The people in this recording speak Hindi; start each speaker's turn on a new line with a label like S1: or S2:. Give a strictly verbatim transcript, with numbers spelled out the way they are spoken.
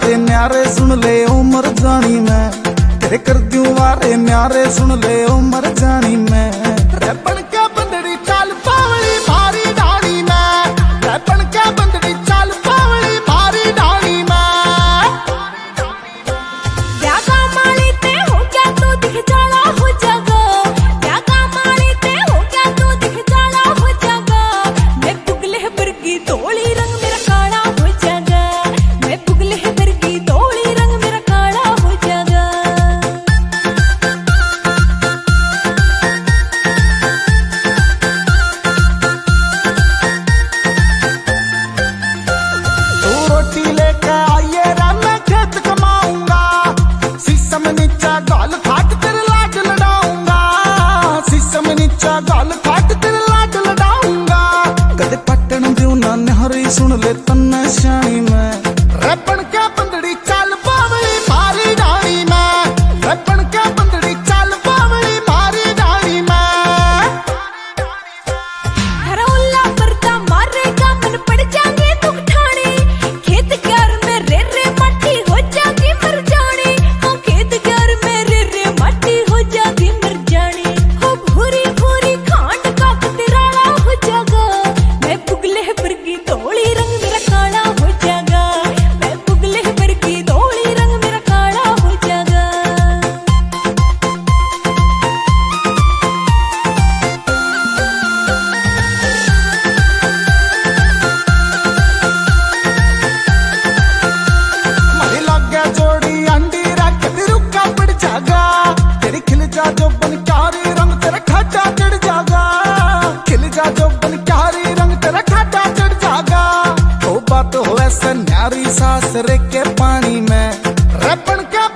S1: वारे न्यारे सुन ले उमर जानी मैं, तेरे कर दूं वारे न्यारे सुन ले उमर जानी मैं। रैपन क्या बंदड़ी चाल पावली भारी डाली मैं, रैपन क्या बंदड़ी चाल पावली भारी डाली मैं।
S2: क्या कामाली ते हो क्या तू दिख जाला हो जागा, क्या कामाली ते हो क्या तू दिख जाला हो जागा। मैं पुगले बरगी तोली रंग मेरा काला हो जागा, मैं पुगले बरगी तोली रंग मेरा काला हो जागा।
S1: तू रोटी लेके आइए रे मैं खेत कमाऊंगा, शीशम नीचा गाल फाट तेरे लाड लड़ाऊंगा, शीशम नीचा गाल फाट तेरे लाड लड़ाऊंगा। कदे पटन दियो ना निहरी सुन ले तन्ने शानी मैं, रैपन क्या बंदड़ी चाल पावली मारी डाली मैं, रैपन क्या बंदड़ी चाल पावली मारी डाली मैं।
S2: हरौला परदा मारेगा मन पड़ जाएंगे दुख ठाणे, खेत क्यार में रे रे माटी हो जागी मर जाने। हाँ खेत क्यार में रे रे माटी हो जागी मर जाने। हो भूरी भूरी खांड का तेराला हो जागा, मैं पुगले बरगी तोली रंग मेरा काला हो जागा, मैं पुगले बरगी तोली रंग मेरा काला हो जागा।
S1: मरे लागे जोड़ी अंडी रख ते रुका पड़ जागा, तेरी खिल जा जो बन क्यारी रंग तेरा खाटा चढ़ जागा, खिल जा जो बन क्यारी रंग तेरा खाटा चढ़ जागा। ओ बात हो ऐसा न्यारी सास रे के पानी में, रैपन क्या